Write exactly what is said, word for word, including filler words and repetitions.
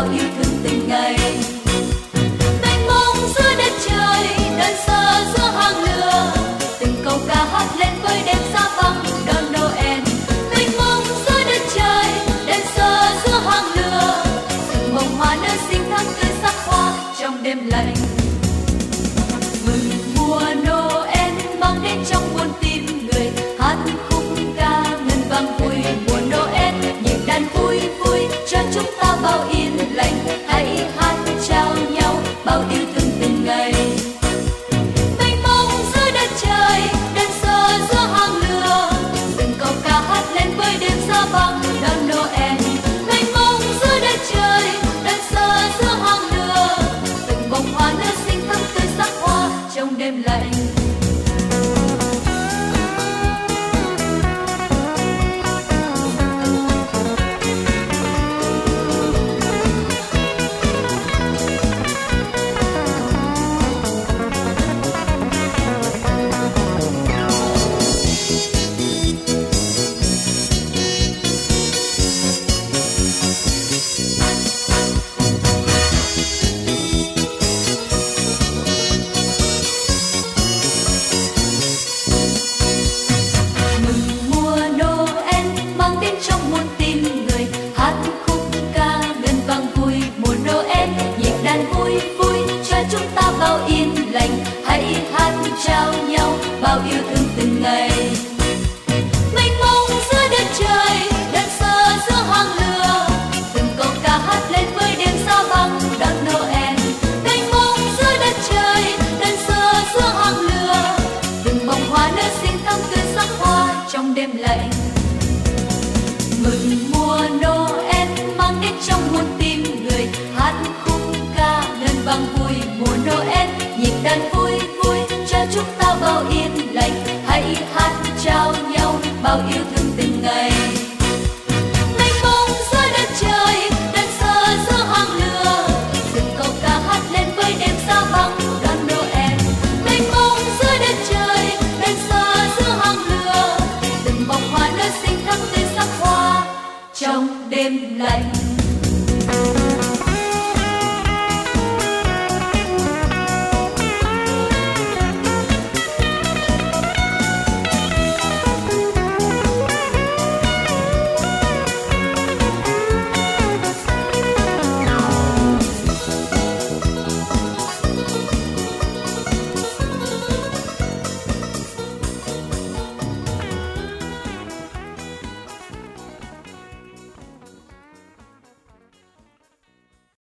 bao yêu thương từng ngày. Mênh mông giữa đất trời, đơn sơ giữa hàng lửa, từng câu ca hát lên với đêm xa vắng đón Noel. Mênh mông giữa đất trời, đơn sơ giữa hàng lửa, từng bông hoa nở xinh thắm tươi sắc hoa trong đêm lạnh. Mừng mùa Noel mang đến trong muôn tim người, hát khúc ca ngân vang vui mùa Noel, nhịp đàn vui vui cho chúng ta bao yên lành. Hãy hát trao nhau bao yêu thương từng ngày. Mênh mông giữa đất trời, đơn sơ giữa hàng lửa, từng câu ca hát lên với đêm xa vắng đón Noel. Mênh mông giữa đất trời, đơn sơ giữa hàng lửa, từng bông hoa nở xinh thắm tươi sắc hoa trong đêm lạnh. Trao nhau bao yêu thương từng ngày. Mênh mông giữa đất trời, đơn sơ giữa hàng lửa, từng câu ca hát lên với đêm xa vắng đón Noel. Mênh mông giữa đất trời, đơn sơ giữa hàng lửa, từng bông hoa nở xinh thắm tươi sắc hoa trong đêm lạnh. Mừng mùa Noel mang đến trong muôn tim người, hát khúc ca ngân vang vui mùa Noel, nhịp đàn vui vui cho chúng ta bao yên lành. Hãy hát trao nhau bao yêu